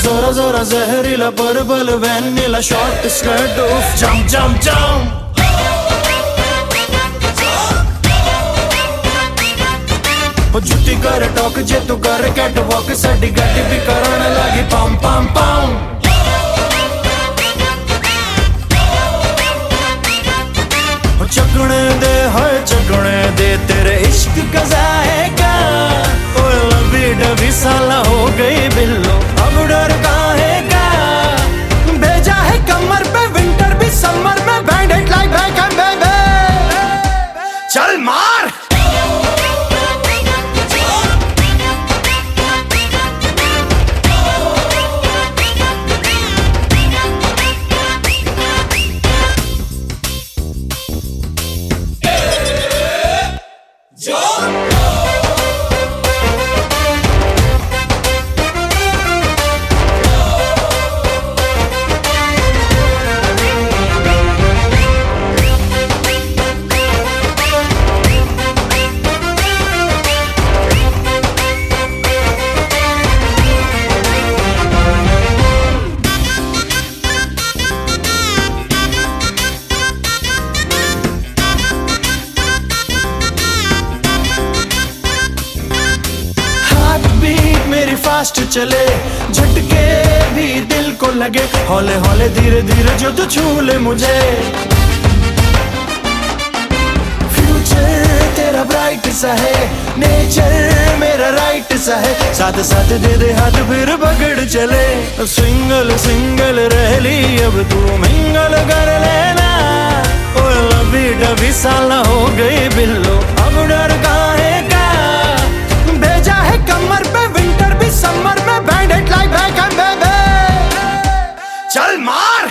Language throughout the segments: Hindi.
जोरा जोरा जहरीला पर्पल वैनिला शॉर्ट स्कर्ट उफ जंप जंप जंप जुटी कर टॉक जे तू कर कैट वॉक साडी गड्डी भी करण लगी पम पम पम चकने दे हाय चकने दे तेरे इश्क का जाएगा ओए लंबी डबी साला हो गई बिल्लो अब डर काहे का भेजा है कमर पे विंटर भी समर में bend it like back and baby चल मार मेरी फास्ट चले झटके भी दिल को लगे हौले हौले धीरे धीरे जो तू छू ले मुझे फ्यूचर तेरा ब्राइट सा है नेचर मेरा राइट सा है साथ साथ दे दे हाथ फिर पकड़ चले सिंगल सिंगल रह ली अब तू मिंगल कर लेना ओ लंबी डबी साला हो गई बिल्लो अब डर काहे का भेजा है कमर पे विंटर भी समर में bend it like back and baby चल मार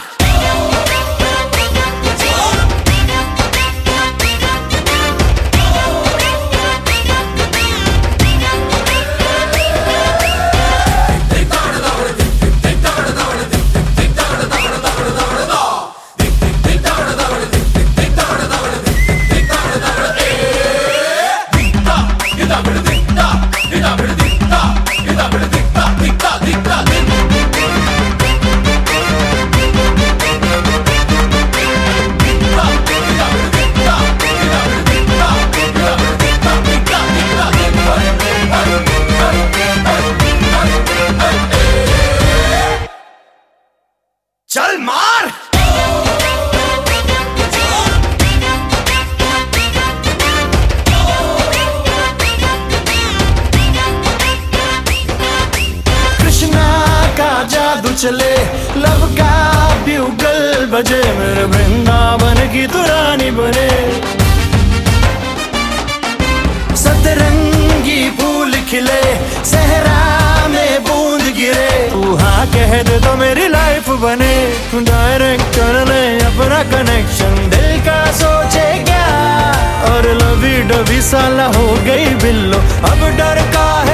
चल मार कृष्णा का जादू चले लव का ब्यूगल बजे मेरे वृंदावन की तू रानी बने सतरंगी फूल खिले सहरा में बूंद गिरे तू हाँ कह दे तो मेरी लाइफ बने डायरेक्ट कर ले अपना कनेक्शन दिल का सोचे क्या और लवी डबी साला हो गई बिल्लो अब डर का है